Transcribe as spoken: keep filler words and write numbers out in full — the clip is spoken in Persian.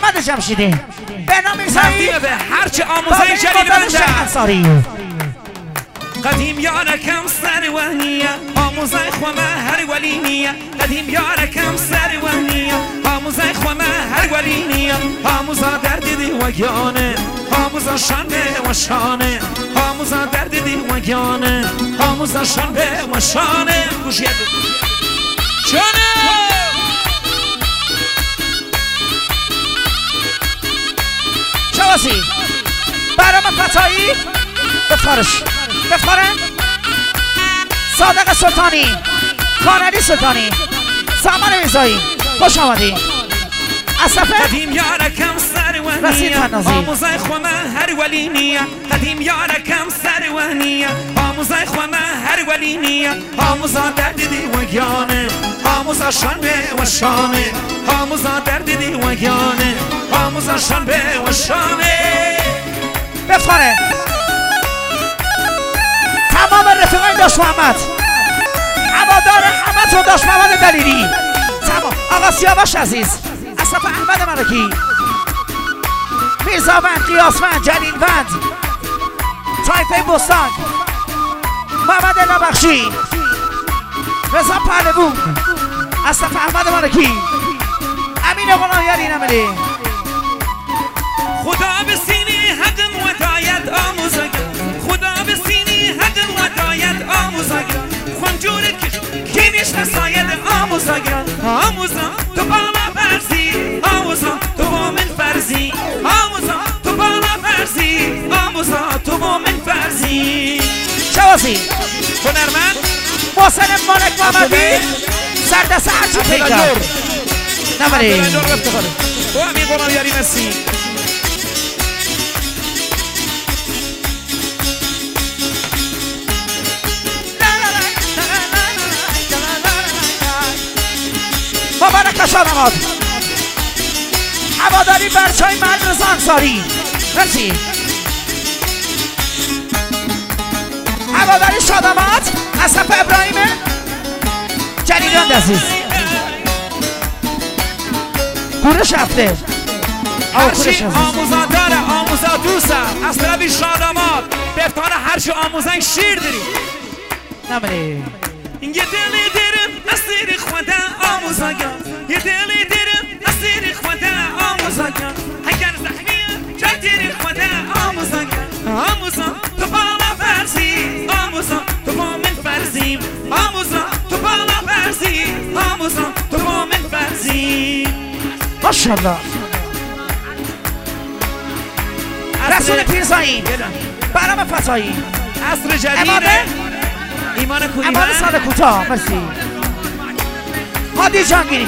محمد جمشیدی بهنام میرزایی به هرچه آموزه جلیل بنده قدیم یارکم سر وحنیه آموزه خوامه هر ولینیه قدیم یارکم سر وحنیه آموزه خوامه هر ولینیه آموزه درد دی و گیانه آموزه شانه و شانه آموزه درد دی و گیانه آموزه شانه و شانه گوشیت شانه شواسی برام فتایی بفارش بفارم صادق سلطانی خانعلی سلطانی سامان میرزایی خوش آمدی اصفه قدیم یارکم سر وحنیه آموزه خوامه هر ولینیه قدیم یارکم سر وحنیه آموزه خوامه هر ولینیه آموزه درد دی و گیانه آموزه شانه و شانه آموزه درد دی و گیانه آموزه شانه و شانه بفاره تمام رفیقای داش محمد هوادار همه تو داش محمد دلیری تمام آقا سیاوش عزیز اصف احمد ملکی میرزاوند قیاسوند جلیلوند طایفه بستان محمد نبخشی رضا پهلوون اصف احمد ملکی امین غلام‌یاری نملی خدا به سینه حقم و دایت آموزه خدا به سینه حقم و دایت آموزه خونجور کش کینش نساید آموزه آموزه تو بالا فرزی آموزه تو با من فرزی آموزه تو بالا فرزی آموزه تو با من فرزی شوازی هنرمند محسن مالک محمدی سردست هرچی پیکر نمری تو همین غلام‌یاری مسی مبارک شادماد هواداری برچای مرد رضا انصاری مرسی هواداری شادماد اصف ابراهیم جلیلوند عزیز کورش هفته هرچی آموزا داره آموزا دوسته از طرفی شادماد بفتانه هرچی آموزن شیر داری نمری یه دلی درم اسیر خدا آموزگان یه دلی درم اسیر خدا آموزگان اگر زخمیه چطوری خدا آموزگان آموزا تو بالا فرزی آموزا تو با من فرزیم آموزا تو بالا فرزی آموزا تو با من فرزی ماشاءالله رسول پیرزایی برام فتایی عصر جدیده ایمان کویی امان سال کوتاه مرسی هادی جانگیری